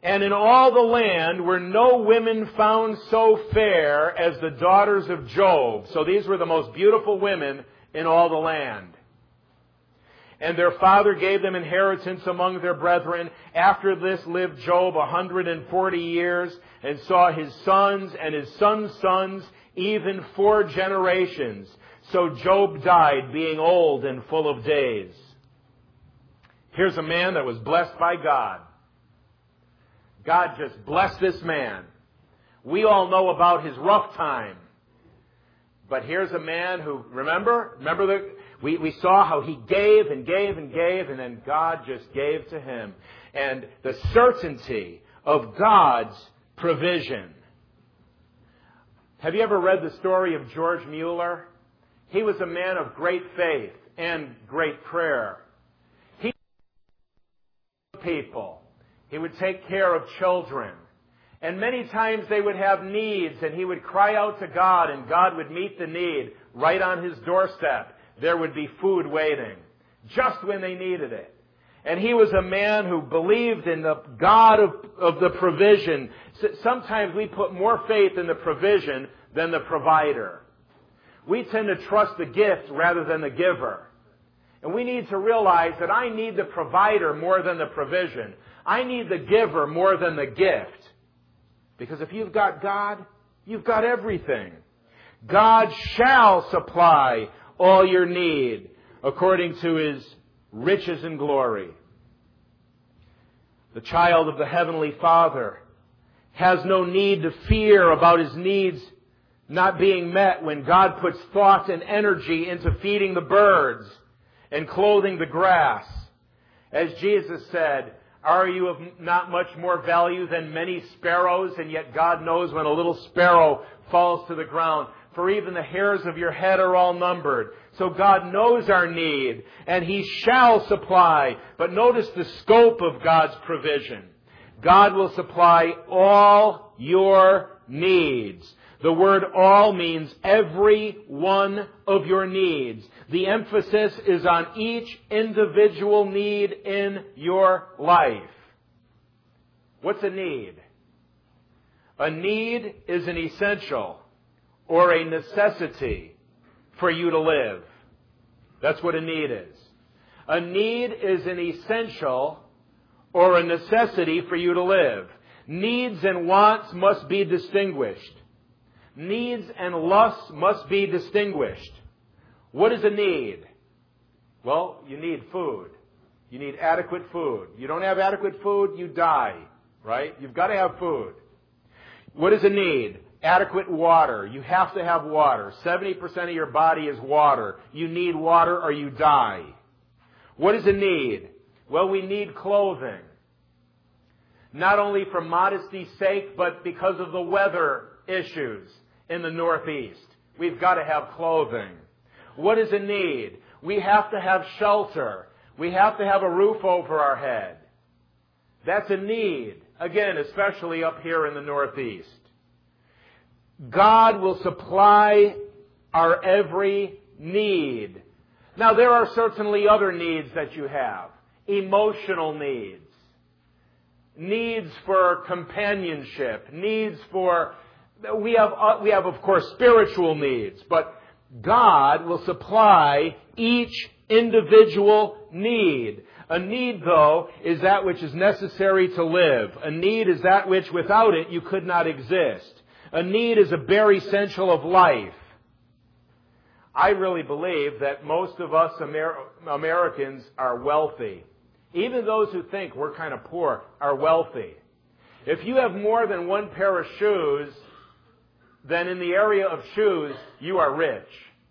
And in all the land were no women found so fair as the daughters of Job. So these were the most beautiful women in all the land. And their father gave them inheritance among their brethren. After this lived Job a hundred and forty years, and saw his sons and his sons' sons, even four generations. So Job died, being old and full of days. Here's a man that was blessed by God. God just blessed this man. We all know about his rough time. But here's a man who, remember? Remember the, we, we saw how he gave and gave and gave, and then God just gave to him. And the certainty of God's provision. Have you ever read the story of George Mueller? He was a man of great faith and great prayer. He people. He would take care of children. And many times they would have needs, and he would cry out to God, and God would meet the need right on his doorstep. There would be food waiting, just when they needed it. And he was a man who believed in the God of, of the provision. Sometimes we put more faith in the provision than the provider. We tend to trust the gift rather than the giver. And we need to realize that I need the provider more than the provision. I need the giver more than the gift. Because if you've got God, you've got everything. God shall supply all your need according to His riches and glory. The child of the Heavenly Father has no need to fear about his needs not being met when God puts thought and energy into feeding the birds and clothing the grass. As Jesus said, are you of not much more value than many sparrows? And yet God knows when a little sparrow falls to the ground. For even the hairs of your head are all numbered. So God knows our need, and He shall supply. But notice the scope of God's provision. God will supply all your needs. The word all means every one of your needs. The emphasis is on each individual need in your life. What's a need? A need is an essential or a necessity for you to live. That's what a need is. A need is an essential or a necessity for you to live. Needs and wants must be distinguished. Needs and lusts must be distinguished. What is a need? Well, you need food. You need adequate food. You don't have adequate food, you die, right? You've got to have food. What is a need? Adequate water. You have to have water. seventy percent of your body is water. You need water or you die. What is a need? Well, we need clothing. Not only for modesty's sake, but because of the weather issues in the Northeast. We've got to have clothing. What is a need? We have to have shelter. We have to have a roof over our head. That's a need. Again, especially up here in the Northeast. God will supply our every need. Now, there are certainly other needs that you have. Emotional needs. Needs for companionship. Needs for... We have, uh, we have, of course, spiritual needs. But God will supply each individual need. A need, though, is that which is necessary to live. A need is that which, without it, you could not exist. A need is a bare essential of life. I really believe that most of us Amer- Americans are wealthy. Even those who think we're kind of poor are wealthy. If you have more than one pair of shoes, then in the area of shoes, you are rich.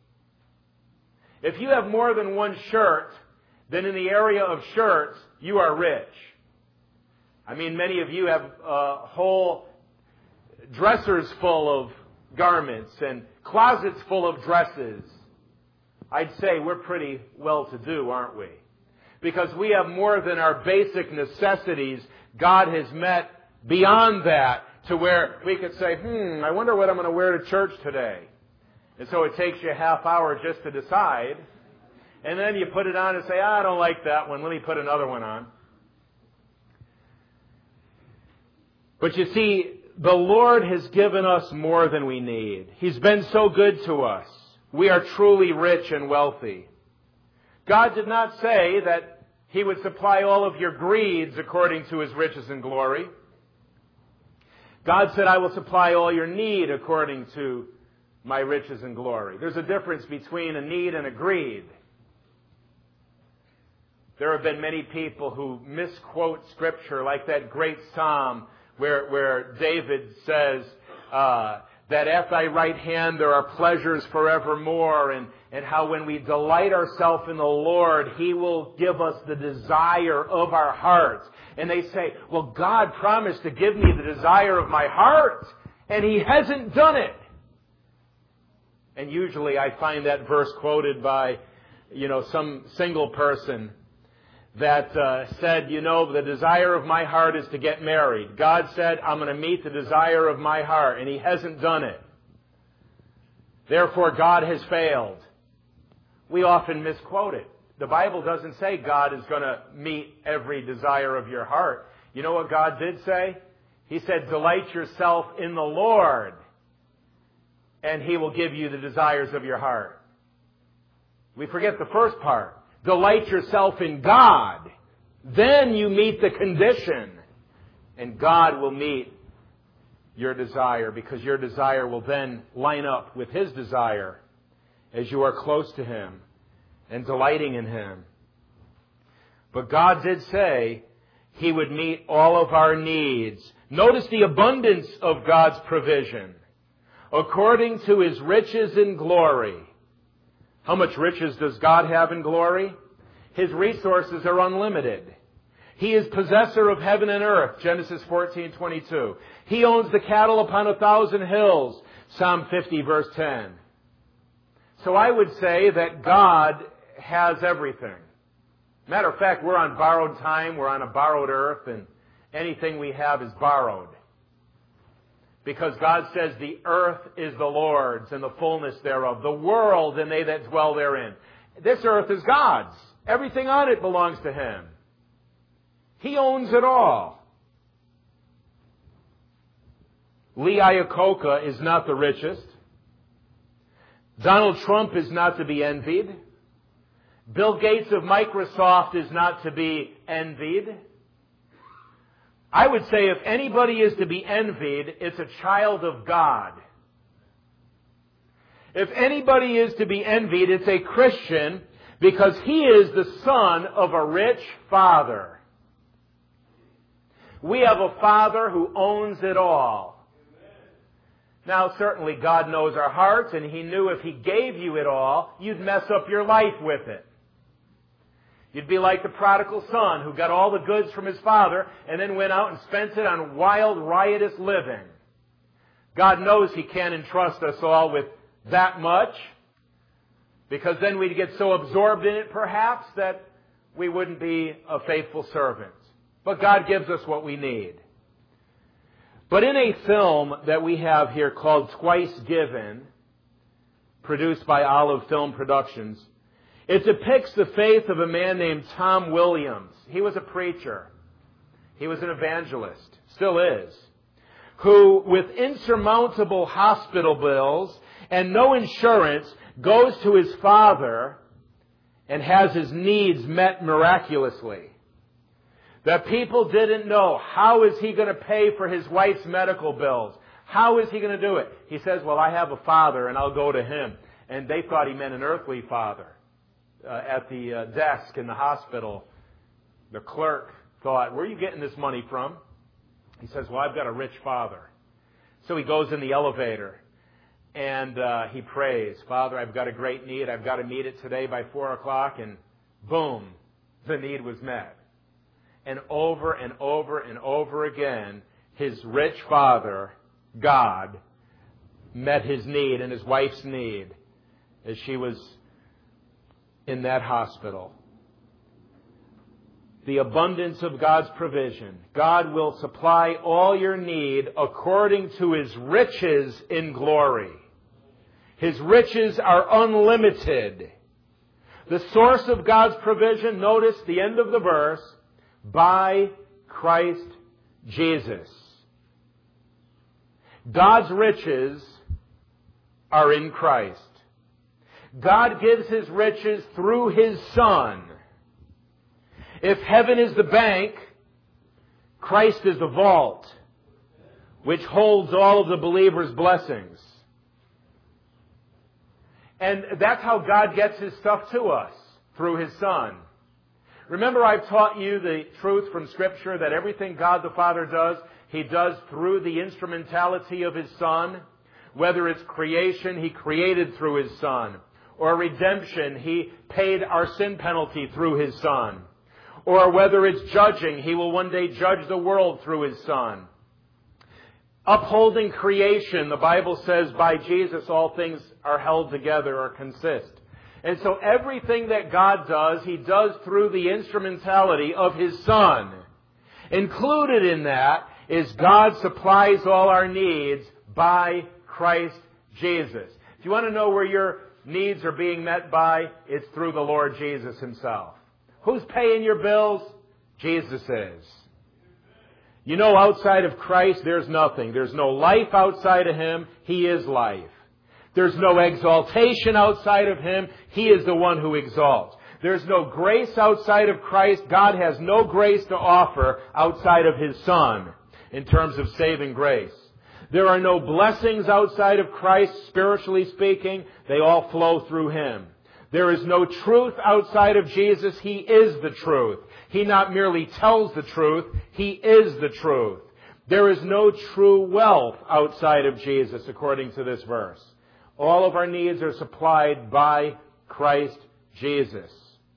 If you have more than one shirt, then in the area of shirts, you are rich. I mean, many of you have a whole dressers full of garments and closets full of dresses. I'd say we're pretty well-to-do, aren't we? Because we have more than our basic necessities. God has met beyond that to where we could say, hmm, I wonder what I'm going to wear to church today. And so it takes you a half hour just to decide. And then you put it on and say, ah, I don't like that one. Let me put another one on. But you see, the Lord has given us more than we need. He's been so good to us. We are truly rich and wealthy. God did not say that He would supply all of your greeds according to His riches and glory. God said, I will supply all your need according to my riches and glory. There's a difference between a need and a greed. There have been many people who misquote Scripture, like that great psalm where, where David says uh, that at thy right hand there are pleasures forevermore, and, and how when we delight ourselves in the Lord, He will give us the desire of our hearts. And they say, well, God promised to give me the desire of my heart, and He hasn't done it. And usually I find that verse quoted by, you know, some single person that uh, said, you know, the desire of my heart is to get married. God said, I'm going to meet the desire of my heart, and He hasn't done it. Therefore, God has failed. We often misquote it. The Bible doesn't say God is going to meet every desire of your heart. You know what God did say? He said, delight yourself in the Lord, and He will give you the desires of your heart. We forget the first part. Delight yourself in God. Then you meet the condition. And God will meet your desire, because your desire will then line up with His desire as you are close to Him and delighting in Him. But God did say He would meet all of our needs. Notice the abundance of God's provision. According to His riches in glory. How much riches does God have in glory? His resources are unlimited. He is possessor of heaven and earth, Genesis fourteen twenty-two. He owns the cattle upon a thousand hills, Psalm fifty, verse ten. So I would say that God has everything. Matter of fact, we're on borrowed time, we're on a borrowed earth, and anything we have is borrowed. Because God says the earth is the Lord's and the fullness thereof, the world and they that dwell therein. This earth is God's. Everything on it belongs to Him. He owns it all. Lee Iacocca is not the richest. Donald Trump is not to be envied. Bill Gates of Microsoft is not to be envied. I would say if anybody is to be envied, it's a child of God. If anybody is to be envied, it's a Christian, because he is the son of a rich father. We have a Father who owns it all. Now, certainly God knows our hearts, and He knew if He gave you it all, you'd mess up your life with it. You'd be like the prodigal son who got all the goods from his father and then went out and spent it on wild, riotous living. God knows He can't entrust us all with that much, because then we'd get so absorbed in it, perhaps, that we wouldn't be a faithful servant. But God gives us what we need. But in a film that we have here called Twice Given, produced by Olive Film Productions, it depicts the faith of a man named Tom Williams. He was a preacher. He was an evangelist. Still is. Who, with insurmountable hospital bills and no insurance, goes to his father and has his needs met miraculously. The people didn't know, how is he going to pay for his wife's medical bills? How is he going to do it? He says, well, I have a father and I'll go to him. And they thought he meant an earthly father. Uh, at the uh, desk in the hospital, the clerk thought, where are you getting this money from? He says, well, I've got a rich father. So he goes in the elevator and uh, he prays, Father, I've got a great need. I've got to meet it today by four o'clock. And boom, the need was met. And over and over and over again, his rich father, God, met his need and his wife's need as she was in that hospital. The abundance of God's provision. God will supply all your need according to His riches in glory. His riches are unlimited. The source of God's provision, notice the end of the verse, by Christ Jesus. God's riches are in Christ. God gives His riches through His Son. If heaven is the bank, Christ is the vault, which holds all of the believer's blessings. And that's how God gets His stuff to us, through His Son. Remember, I've taught you the truth from Scripture that everything God the Father does, He does through the instrumentality of His Son. Whether it's creation, He created through His Son. Or redemption, He paid our sin penalty through His Son. Or whether it's judging, He will one day judge the world through His Son. Upholding creation, the Bible says by Jesus all things are held together or consist. And so everything that God does, He does through the instrumentality of His Son. Included in that is God supplies all our needs by Christ Jesus. If you want to know where your needs are being met by, it's through the Lord Jesus Himself. Who's paying your bills? Jesus is. You know, outside of Christ, there's nothing. There's no life outside of Him. He is life. There's no exaltation outside of Him. He is the one who exalts. There's no grace outside of Christ. God has no grace to offer outside of His Son in terms of saving grace. There are no blessings outside of Christ, spiritually speaking. They all flow through Him. There is no truth outside of Jesus. He is the truth. He not merely tells the truth, He is the truth. There is no true wealth outside of Jesus, according to this verse. All of our needs are supplied by Christ Jesus.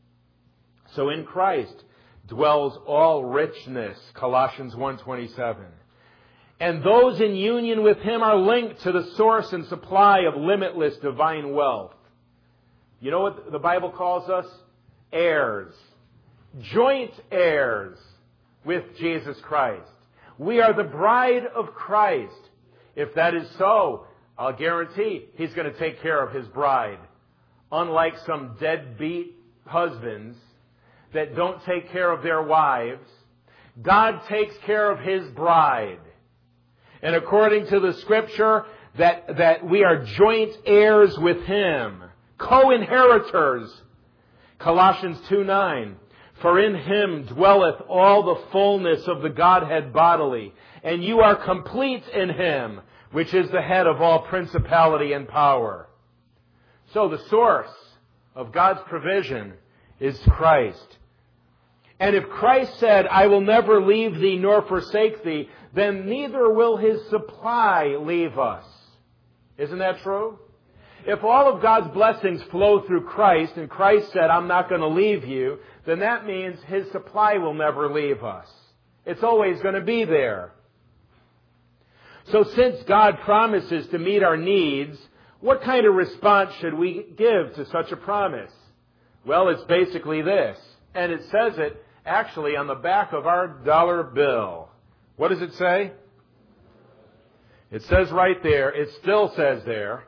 So in Christ dwells all richness, Colossians one twenty-seven. And those in union with Him are linked to the source and supply of limitless divine wealth. You know what the Bible calls us? Heirs. Joint heirs with Jesus Christ. We are the bride of Christ. If that is so, I'll guarantee He's going to take care of His bride. Unlike some deadbeat husbands that don't take care of their wives, God takes care of His bride. And according to the Scripture, that, that we are joint heirs with Him. Co-inheritors. Colossians two nine. For in Him dwelleth all the fullness of the Godhead bodily, and you are complete in Him, which is the head of all principality and power. So the source of God's provision is Christ. And if Christ said, I will never leave thee nor forsake thee, then neither will His supply leave us. Isn't that true? If all of God's blessings flow through Christ, and Christ said, I'm not going to leave you, then that means His supply will never leave us. It's always going to be there. So since God promises to meet our needs, what kind of response should we give to such a promise? Well, it's basically this. And it says it actually on the back of our dollar bill. What does it say? It says right there, it still says there,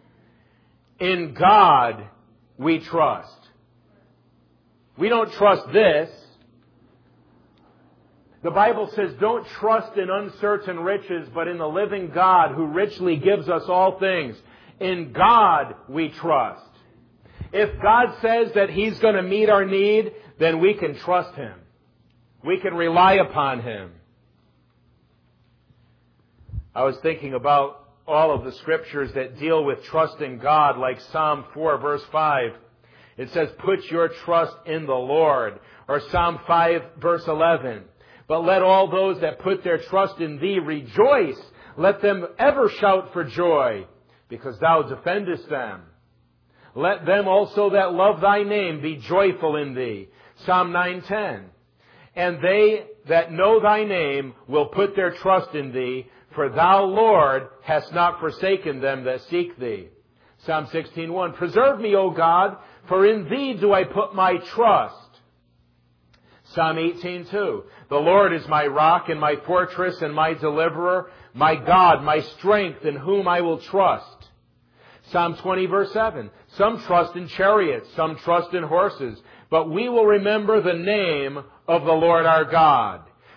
in God we trust. We don't trust this. The Bible says, don't trust in uncertain riches, but in the living God who richly gives us all things. In God we trust. If God says that He's going to meet our need, then we can trust Him. We can rely upon Him. I was thinking about all of the scriptures that deal with trusting God, like Psalm four, verse five. It says, put your trust in the Lord. Or Psalm five, verse eleven. But let all those that put their trust in Thee rejoice. Let them ever shout for joy, because Thou defendest them. Let them also that love Thy name be joyful in Thee. Psalm nine ten. And they that know Thy name will put their trust in Thee, for Thou, Lord, hast not forsaken them that seek Thee. Psalm sixteen one. Preserve me, O God, for in Thee do I put my trust. Psalm eighteen two. The Lord is my rock and my fortress and my deliverer, my God, my strength, in whom I will trust. Psalm twenty, verse seven. Some trust in chariots, some trust in horses, but we will remember the name of the Lord our God.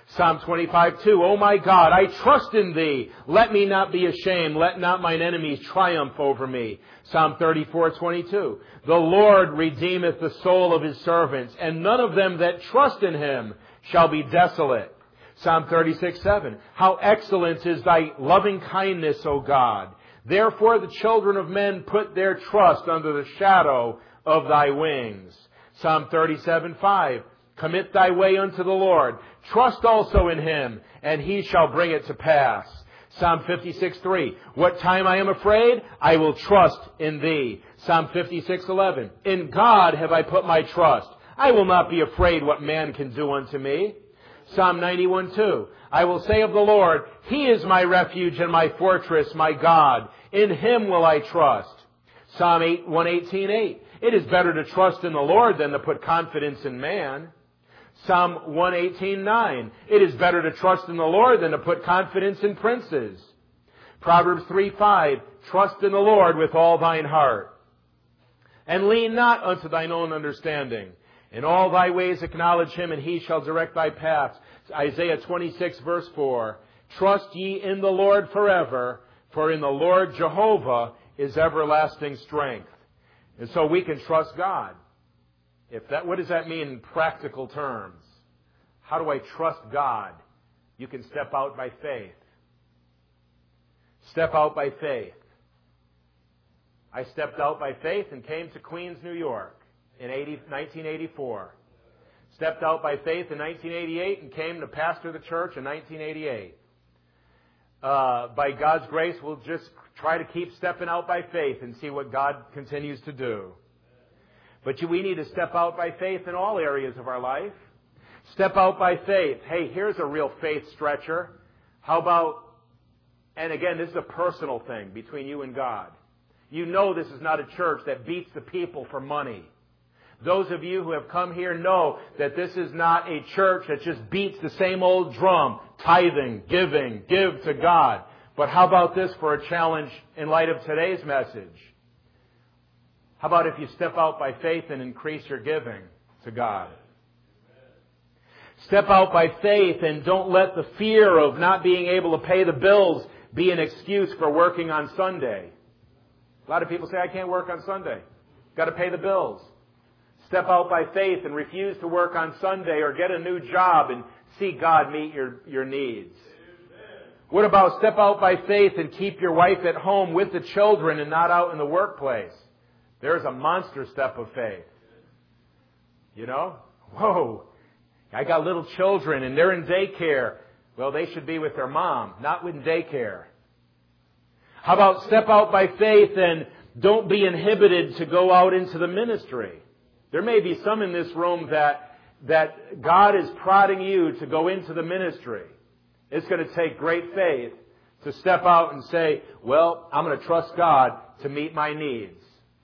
Psalm twenty-five two, O my God, I trust in Thee. Let me not be ashamed. Let not mine enemies triumph over me. Psalm thirty-four twenty-two, the Lord redeemeth the soul of His servants, and none of them that trust in Him shall be desolate. Psalm thirty-six seven, how excellent is Thy loving kindness, O God. Therefore the children of men put their trust under the shadow of Thy wings. Psalm thirty-seven five, commit thy way unto the Lord. Trust also in Him, and He shall bring it to pass. Psalm fifty-six three, what time I am afraid, I will trust in Thee. Psalm fifty-six eleven, in God have I put my trust. I will not be afraid what man can do unto me. Psalm ninety-one two, I will say of the Lord, He is my refuge and my fortress, my God. In Him will I trust. Psalm one eighteen eight, it is better to trust in the Lord than to put confidence in man. Psalm one eighteen nine, it is better to trust in the Lord than to put confidence in princes. Proverbs three five, trust in the Lord with all thine heart, and lean not unto thine own understanding. In all thy ways acknowledge Him, and He shall direct thy paths. Isaiah twenty-six verse four, trust ye in the Lord forever, for in the Lord Jehovah is everlasting strength. And so we can trust God. If that, what does that mean in practical terms? How do I trust God? You can step out by faith. Step out by faith. I stepped out by faith and came to Queens, New York in nineteen eighty-four. Stepped out by faith in nineteen eighty-eight and came to pastor the church in nineteen eighty-eight. Uh, by God's grace, we'll just try to keep stepping out by faith and see what God continues to do. But we need to step out by faith in all areas of our life. Step out by faith. Hey, here's a real faith stretcher. How about, and again, this is a personal thing between you and God. You know this is not a church that beats the people for money. Those of you who have come here know that this is not a church that just beats the same old drum, tithing, giving, give to God. But how about this for a challenge in light of today's message? How about if you step out by faith and increase your giving to God? Step out by faith and don't let the fear of not being able to pay the bills be an excuse for working on Sunday. A lot of people say, I can't work on Sunday. Got to pay the bills. Step out by faith and refuse to work on Sunday or get a new job and see God meet your, your needs. What about step out by faith and keep your wife at home with the children and not out in the workplace? There's a monster step of faith. You know? Whoa. I got little children and they're in daycare. Well, they should be with their mom, not with daycare. How about step out by faith and don't be inhibited to go out into the ministry? There may be some in this room that, that God is prodding you to go into the ministry. It's going to take great faith to step out and say, well, I'm going to trust God to meet my needs.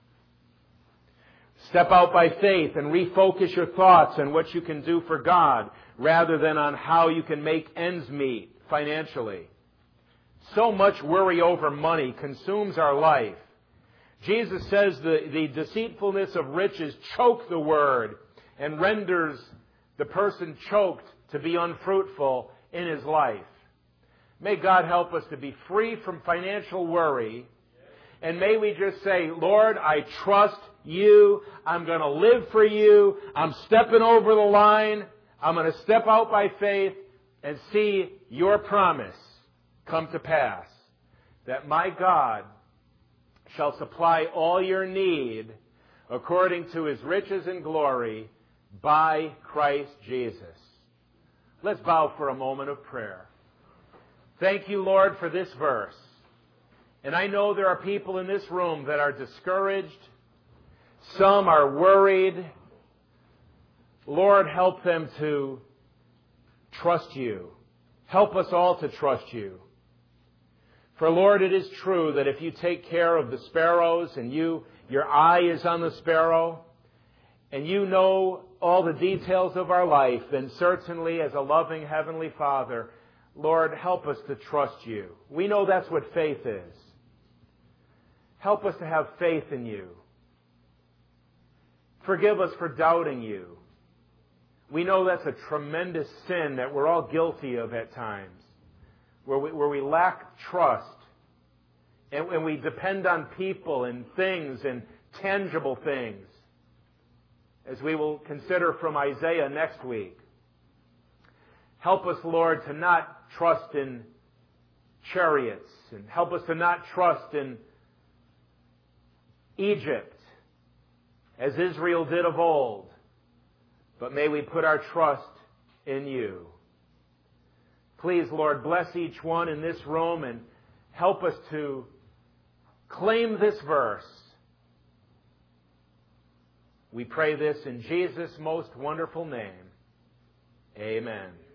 Step out by faith and refocus your thoughts on what you can do for God rather than on how you can make ends meet financially. So much worry over money consumes our life. Jesus says the, the deceitfulness of riches choke the word and renders the person choked to be unfruitful in his life. May God help us to be free from financial worry. And may we just say, Lord, I trust You. I'm going to live for You. I'm stepping over the line. I'm going to step out by faith and see Your promise come to pass. That my God shall supply all your need according to His riches and glory by Christ Jesus. Let's bow for a moment of prayer. Thank You, Lord, for this verse. And I know there are people in this room that are discouraged. Some are worried. Lord, help them to trust You. Help us all to trust You. For Lord, it is true that if You take care of the sparrows and you, Your eye is on the sparrow, and You know all the details of our life, then certainly as a loving Heavenly Father, Lord, help us to trust You. We know that's what faith is. Help us to have faith in You. Forgive us for doubting You. We know that's a tremendous sin that we're all guilty of at times, where we, where we lack trust, and, and we depend on people and things and tangible things, as we will consider from Isaiah next week. Help us, Lord, to not trust in chariots, and help us to not trust in Egypt, as Israel did of old, but may we put our trust in you. Please, Lord, bless each one in this room and help us to claim this verse. We pray this in Jesus' most wonderful name. Amen.